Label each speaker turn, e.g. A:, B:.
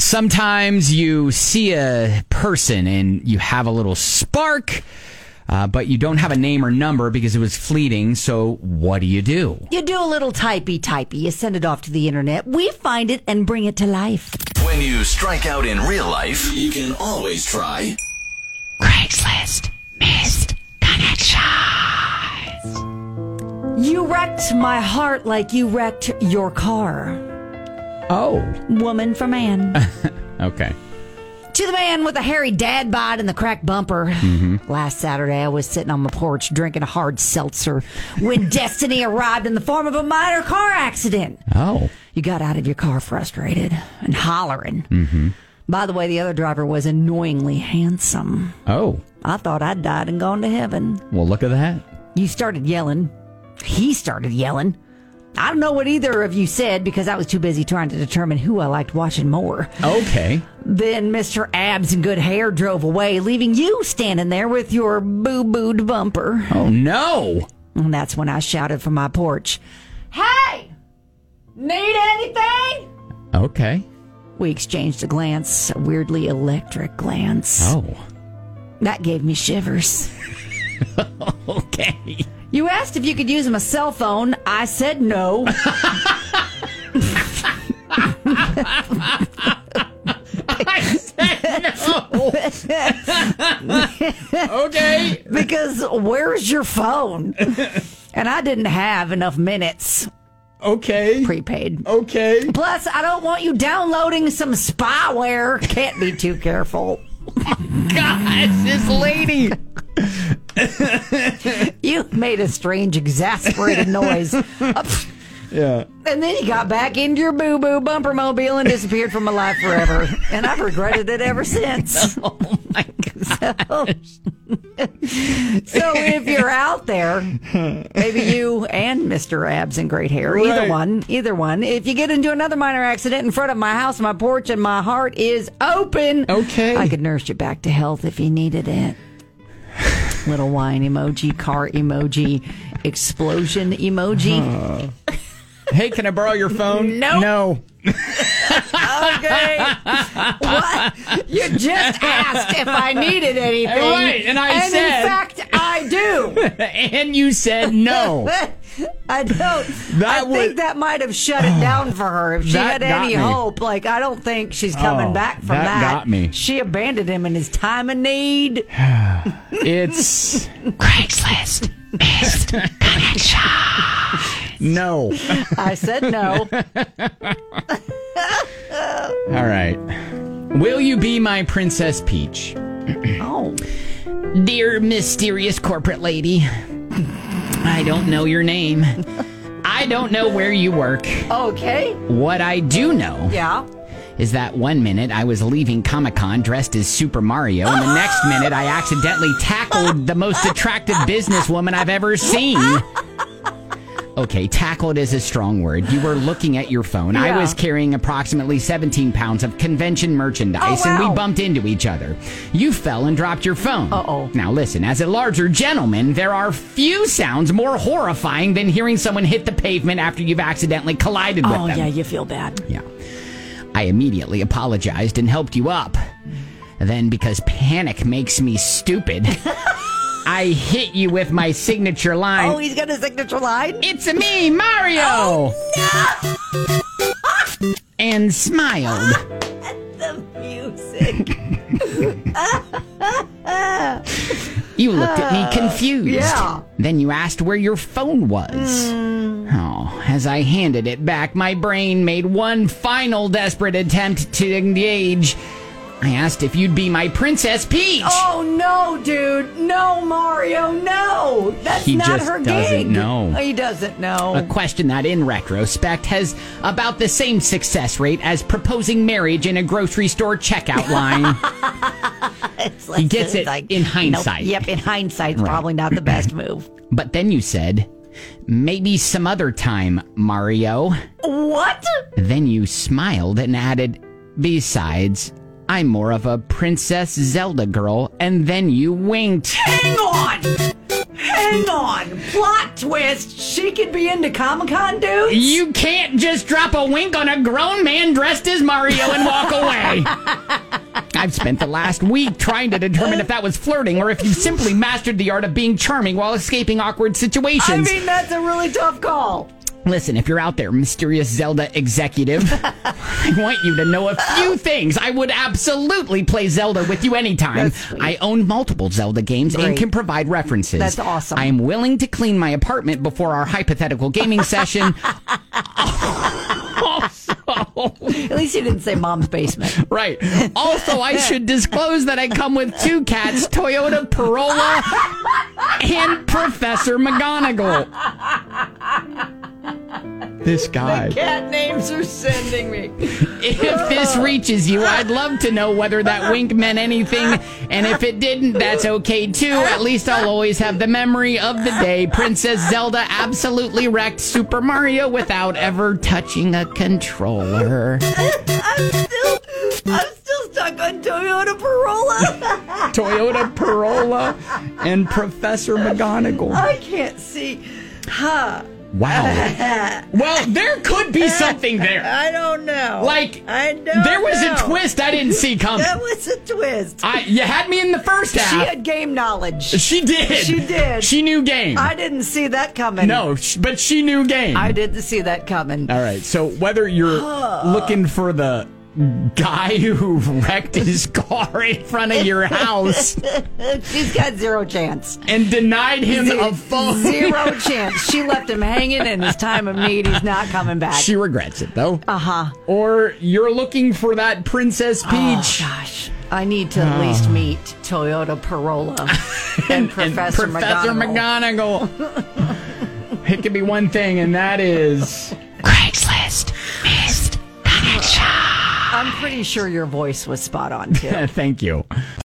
A: Sometimes you see a person and you have a little spark, but you don't have a name or number because it was fleeting. So what do?
B: You do a little typey. You send it off to the internet. We find it and bring it to life.
C: When you strike out in real life, you can always try
B: Craigslist Missed Connections. You wrecked my heart like you wrecked your car.
A: Oh.
B: Woman for man.
A: Okay.
B: To the man with the hairy dad bod and the cracked bumper.
A: Mm-hmm.
B: Last Saturday, I was sitting on my porch drinking a hard seltzer when destiny arrived in the form of a minor car accident.
A: Oh.
B: You got out of your car frustrated and hollering.
A: Mm-hmm.
B: By the way, the other driver was annoyingly handsome.
A: Oh.
B: I thought I'd died and gone to heaven.
A: Well, look at that.
B: You started yelling. He started yelling. I don't know what either of you said because I was too busy trying to determine who I liked watching more.
A: Okay.
B: Then Mr. Abs and good hair drove away, leaving you standing there with your boo-booed bumper.
A: Oh, no.
B: And that's when I shouted from my porch, "Hey! Need anything?"
A: Okay.
B: We exchanged a glance, a weirdly electric glance.
A: Oh.
B: That gave me shivers.
A: Okay.
B: You asked if you could use my cell phone. I said no.
A: I said no. Okay.
B: Because where's your phone? And I didn't have enough minutes.
A: Okay.
B: Prepaid.
A: Okay.
B: Plus, I don't want you downloading some spyware. Can't be too careful.
A: Gosh, this lady.
B: You made a strange, exasperated noise.
A: Yeah.
B: And then you got back into your boo-boo bumper mobile and disappeared from my life forever. And I've regretted it ever since.
A: Oh, my gosh.
B: So if you're out there, maybe you and Mr. Abs and great hair, either one, if you get into another minor accident in front of my house, my porch, and my heart is open,
A: okay,
B: I could nurse you back to health if you needed it. Little wine emoji, car emoji, explosion emoji.
A: Hey, can I borrow your phone?
B: Nope.
A: No.
B: Okay. What? You just asked if I needed anything.
A: Right, and I said...
B: in fact, I do.
A: And you said no.
B: I don't. I think that might have shut it down for her. If she had any hope, like, I don't think she's coming back from that.
A: That got me.
B: She abandoned him in his time of need.
A: It's...
B: Craigslist Missed Connection.
A: No.
B: I said no.
A: All right. Will you be my Princess Peach?
B: Oh.
A: Dear mysterious corporate lady, I don't know your name. I don't know where you work.
B: Okay.
A: What I do know is that 1 minute I was leaving Comic-Con dressed as Super Mario, and the next minute I accidentally tackled the most attractive businesswoman I've ever seen. Okay, tackled is a strong word. You were looking at your phone.
B: Yeah.
A: I was carrying approximately 17 pounds of convention merchandise, and we bumped into each other. You fell and dropped your phone.
B: Uh-oh.
A: Now listen, as a larger gentleman, there are few sounds more horrifying than hearing someone hit the pavement after you've accidentally collided with them.
B: Oh, yeah, you feel bad.
A: Yeah. I immediately apologized and helped you up. Then, because panic makes me stupid... I hit you with my signature line.
B: Oh, he's got a signature line?
A: It's me, Mario!
B: Oh,
A: no! And smiled.
B: The music.
A: You looked at me confused.
B: Yeah.
A: Then you asked where your phone was. Oh, as I handed it back, my brain made one final desperate attempt to engage. I asked if you'd be my Princess Peach.
B: Oh, no, dude. No, Mario, no. That's not her gig.
A: He just doesn't know.
B: He doesn't know.
A: A question that, in retrospect, has about the same success rate as proposing marriage in a grocery store checkout line. He gets it in hindsight.
B: Nope. Yep, in hindsight, it's probably not the best move.
A: But then you said, maybe some other time, Mario.
B: What?
A: Then you smiled and added, besides... I'm more of a Princess Zelda girl, and then you winked.
B: Hang on! Plot twist! She could be into Comic-Con dudes?
A: You can't just drop a wink on a grown man dressed as Mario and walk away. guy. I've spent the last week trying to determine if that was flirting or if you simply mastered the art of being charming while escaping awkward situations.
B: I mean, that's a really tough call.
A: Listen, if you're out there, mysterious Zelda executive, I want you to know a few things. I would absolutely play Zelda with you anytime. I own multiple Zelda games and can provide references.
B: That's awesome.
A: I am willing to clean my apartment before our hypothetical gaming session.
B: At least you didn't say mom's basement.
A: Right. Also, I should disclose that I come with 2 cats, Toyota Corolla and Professor McGonagall. This guy.
B: The cat names are sending me.
A: If this reaches you, I'd love to know whether that wink meant anything. And if it didn't, that's okay too. At least I'll always have the memory of the day Princess Zelda absolutely wrecked Super Mario without ever touching a controller.
B: I'm still stuck on Toyota Corolla.
A: Toyota Corolla and Professor McGonagall.
B: I can't see. Huh.
A: Wow. Well, there could be something there.
B: I don't know.
A: There was a twist I didn't see coming.
B: That was a twist.
A: You had me in the first half.
B: She had game knowledge.
A: She did.
B: She did.
A: She knew game.
B: I didn't see that coming.
A: No, but she knew game.
B: I didn't see that coming.
A: All right, so whether you're looking for the guy who wrecked his car in front of your house.
B: She's got 0 chance.
A: And denied him a phone.
B: 0 chance. She left him hanging in his time of need. He's not coming back.
A: She regrets it, though.
B: Uh-huh.
A: Or you're looking for that Princess Peach.
B: Oh, gosh. I need to at least meet Toyota Corolla and Professor
A: McGonagall. It could be one thing, and that is...
B: Craigslist missed connection. I'm pretty sure your voice was spot on, too.
A: Thank you.